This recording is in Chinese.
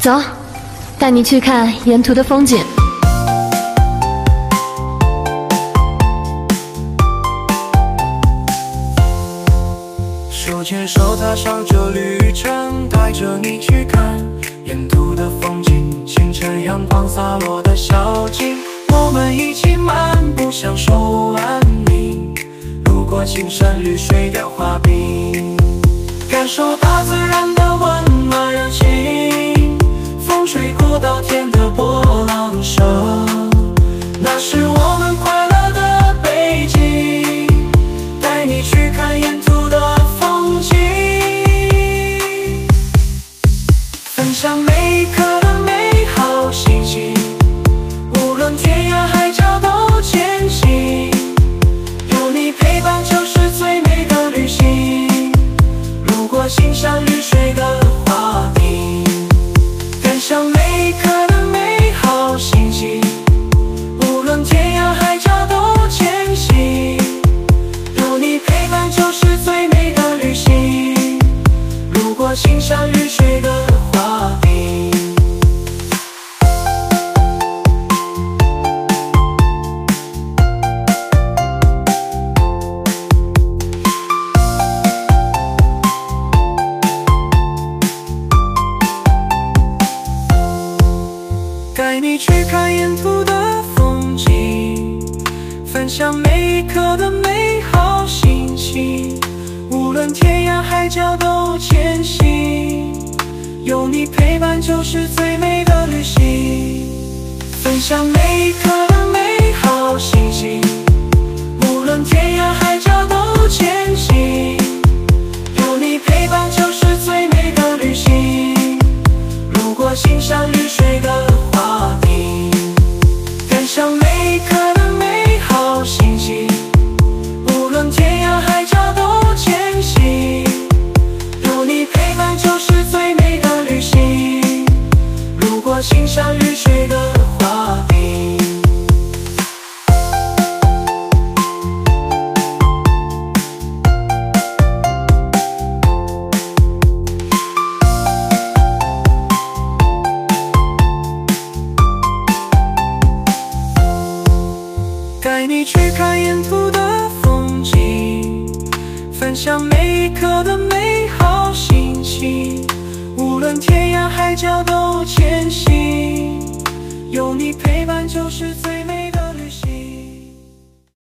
走，带你去看沿途的风景。 手牵手踏上这旅程，带着你去看沿途的风景，清晨阳光洒落的小径，我们一起漫步，享受安宁，路过青山绿水的画饼，感受大自然的温暖热情，风吹过稻田的波浪声，那是我们快乐的背景，带你去看沿途的风景，分享每一刻的美好心情，无论天涯海角都前行，有你陪伴就是最美的旅行，路过青山绿水的画饼，感受每一刻的美好心情，无论天涯海角都前行，有你陪伴就是最美的旅行，路过青山绿水的画饼。带你去看沿途的风景，分享每一刻的美好心情，无论天涯海角都前行，有你陪伴就是最美的旅行，分享每一刻的美好心情，无论天涯海角都前行，有你陪伴就是最美的旅行，路过青山绿水的画饼，感受每一刻的美好心情，无论天涯海角都前行，有你陪伴就是最美的旅行，路过青山绿水的画饼。带你去看沿途的风景，分享每一刻的美好心情，无论天涯海角都前行，有你陪伴就是最